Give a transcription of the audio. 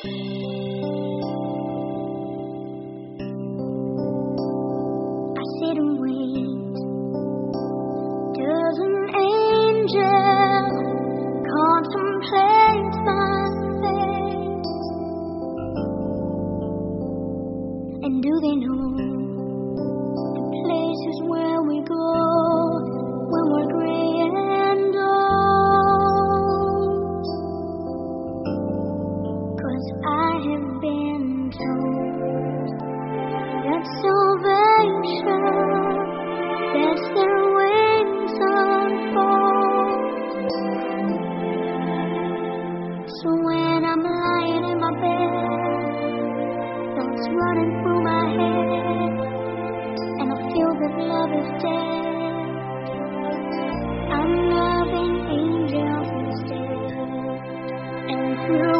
I sit and wait. Does an angel contemplate my fate? And do they know the places where we go when we're gray and old? 'Cause I have been told that salvation lets their wings unfold. So when I'm lying in my bed, thoughts running through my head, and I feel that love is dead, I'm loving angels instead. And through